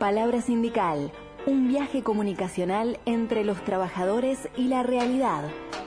Palabra Sindical, un viaje comunicacional entre los trabajadores y la realidad.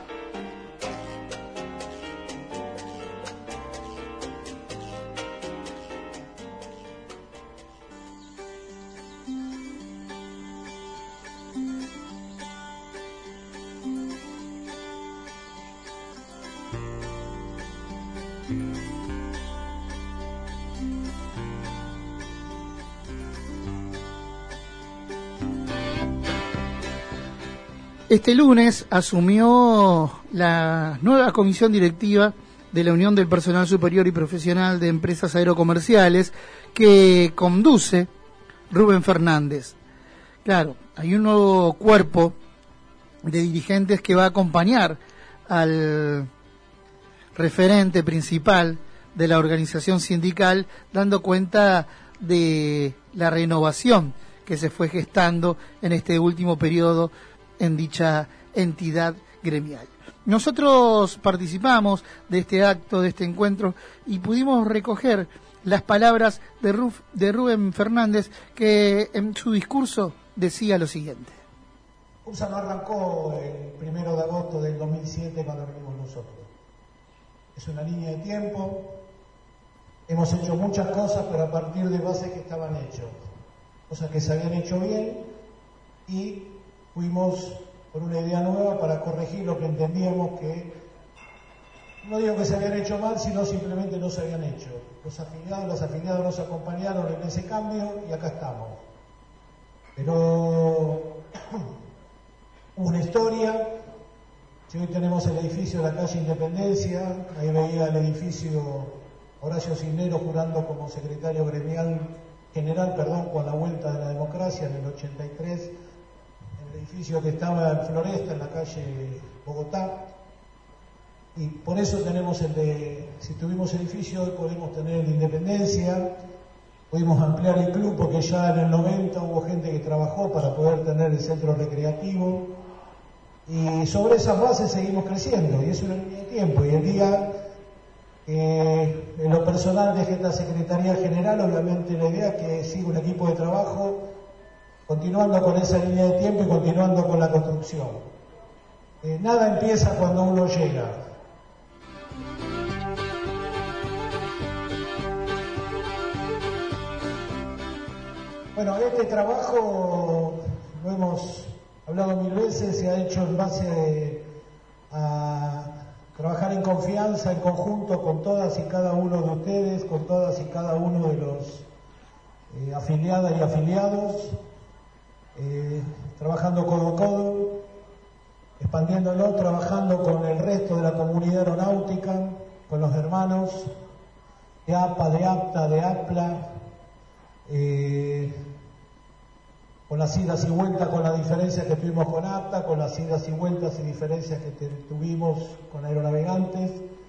Este lunes asumió la nueva comisión directiva de la Unión del Personal Superior y Profesional de Empresas Aerocomerciales que conduce Rubén Fernández. Claro, hay un nuevo cuerpo de dirigentes que va a acompañar al referente principal de la organización sindical, dando cuenta de la renovación que se fue gestando en este último periodo en dicha entidad gremial. Nosotros participamos de este acto, de este encuentro, y pudimos recoger las palabras de Rubén Fernández, que en su discurso decía lo siguiente. URSA no arrancó el 1 de agosto del 2007 cuando venimos nosotros. Es una línea de tiempo. Hemos hecho muchas cosas, pero a partir de bases que estaban hechas, cosas que se habían hecho bien, y fuimos por una idea nueva para corregir lo que entendíamos que, no digo que se habían hecho mal, sino simplemente no se habían hecho. Los afiliados nos acompañaron en ese cambio y acá estamos. Pero hubo una historia. Si hoy tenemos el edificio de la calle Independencia, ahí veía el edificio Horacio Cisneros jurando como secretario general, con la vuelta de la democracia en el 83, el edificio que estaba en Floresta, en la calle Bogotá, y por eso tenemos si tuvimos edificio, hoy podemos tener el de Independencia, pudimos ampliar el club porque ya en el 90 hubo gente que trabajó para poder tener el centro recreativo, y sobre esas bases seguimos creciendo, y es una línea de tiempo, y el día en lo personal dejé esta Secretaría General, obviamente la idea es que siga un equipo de trabajo continuando con esa línea de tiempo y continuando con la construcción. Nada empieza cuando uno llega. Bueno, este trabajo lo hemos hablado 1000 veces, se ha hecho en base a trabajar en confianza, en conjunto con todas y cada uno de ustedes, con todas y cada uno de los afiliadas y afiliados, trabajando codo a codo, expandiéndolo, trabajando con el resto de la comunidad aeronáutica, con los hermanos de APA, de APTA, de APLA, con las idas y vueltas, con las diferencias que tuvimos con APTA, con las idas y vueltas y diferencias que tuvimos con Aeronavegantes,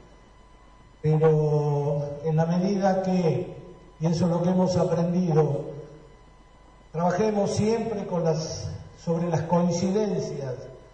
pero en la medida que, y eso es lo que hemos aprendido, trabajemos siempre sobre las coincidencias,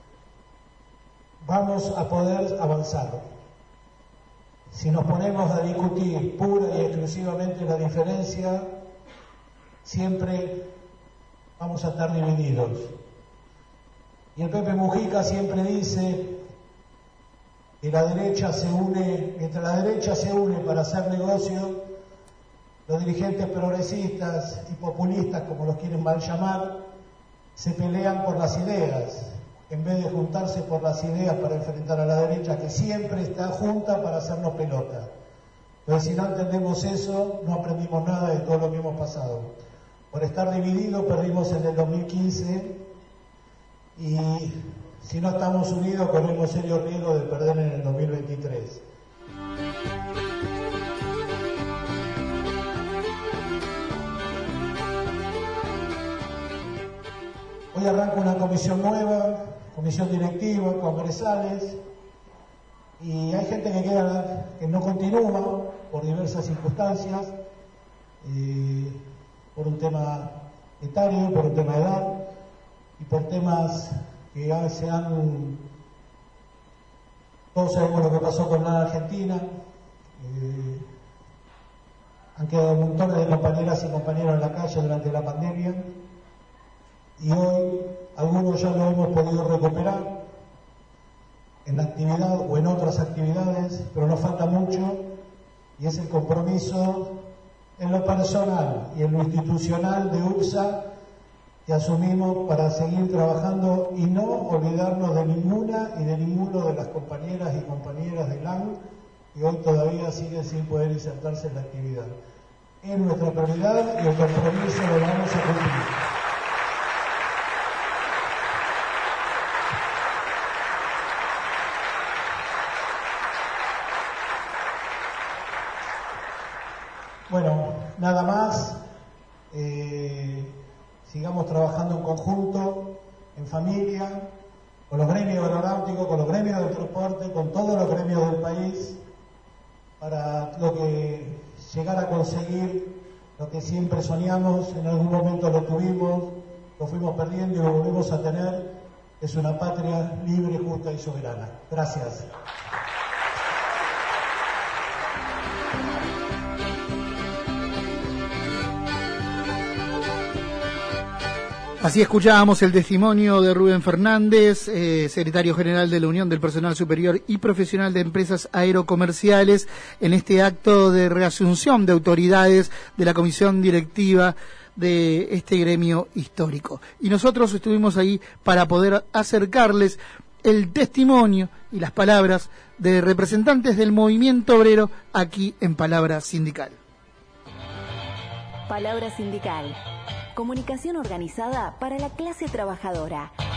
vamos a poder avanzar. Si nos ponemos a discutir pura y exclusivamente la diferencia, siempre vamos a estar divididos. Y el Pepe Mujica siempre dice que la derecha se une, mientras la derecha se une para hacer negocio, los dirigentes progresistas y populistas, como los quieren mal llamar, se pelean por las ideas, en vez de juntarse por las ideas para enfrentar a la derecha, que siempre está junta para hacernos pelota. Pero si no entendemos eso, no aprendimos nada de todo lo que hemos pasado. Por estar divididos perdimos en el 2015 y si no estamos unidos corremos serio riesgo de perder en el 2023. Hoy arranca una comisión nueva, comisión directiva, congresales, y hay gente que no continúa por diversas circunstancias, por un tema etario, por un tema de edad y por temas que ya todos sabemos lo que pasó con la Argentina. han quedado montones de compañeras y compañeros en la calle durante la pandemia y hoy algunos ya lo hemos podido recuperar en la actividad o en otras actividades, pero nos falta mucho y es el compromiso en lo personal y en lo institucional de UPSA que asumimos para seguir trabajando y no olvidarnos de ninguna y de ninguno de las compañeras y compañeras de LAN que hoy todavía siguen sin poder insertarse en la actividad. Es nuestra prioridad y el compromiso lo vamos a cumplir. Bueno, nada más. Sigamos trabajando en conjunto, en familia, con los gremios aeronáuticos, con los gremios del transporte, con todos los gremios del país, para lo que llegar a conseguir lo que siempre soñamos, en algún momento lo tuvimos, lo fuimos perdiendo y lo volvemos a tener, es una patria libre, justa y soberana. Gracias. Así escuchábamos el testimonio de Rubén Fernández, secretario general de la Unión del Personal Superior y Profesional de Empresas Aerocomerciales, en este acto de reasunción de autoridades de la comisión directiva de este gremio histórico. Y nosotros estuvimos ahí para poder acercarles el testimonio y las palabras de representantes del movimiento obrero aquí en Palabra Sindical. Palabra Sindical. Comunicación organizada para la clase trabajadora.